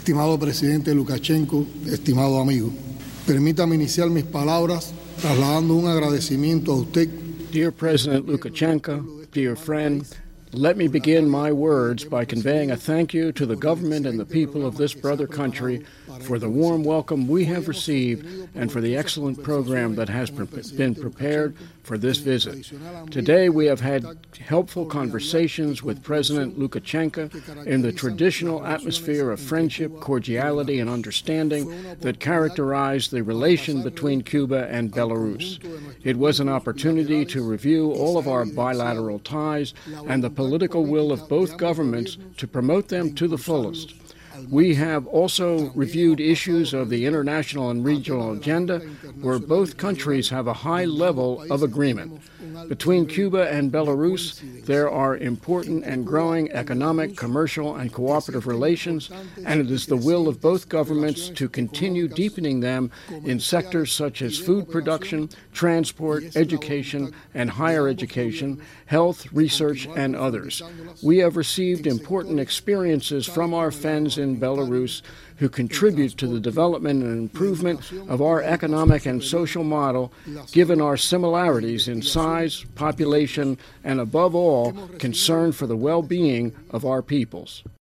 Estimado presidente Lukashenko, estimado amigo, permítame iniciar mis palabras trasladando un agradecimiento a usted. Dear President Lukashenko, dear friend, let me begin my words by conveying a thank you to the government and the people of this brother country for the warm welcome we have received and for the excellent program that has been prepared for this visit. Today we have had helpful conversations with President Lukashenko in the traditional atmosphere of friendship, cordiality, and understanding that characterize the relation between Cuba and Belarus. It was an opportunity to review all of our bilateral ties and the political will of both governments to promote them to the fullest. We have also reviewed issues of the international and regional agenda where both countries have a high level of agreement. Between Cuba and Belarus, there are important and growing economic, commercial, and cooperative relations, and it is the will of both governments to continue deepening them in sectors such as food production, transport, education, and higher education, health, research, and others. We have received important experiences from our friends in Belarus who contribute to the development and improvement of our economic and social model, given our similarities in size, population, and above all, concern for the well-being of our peoples.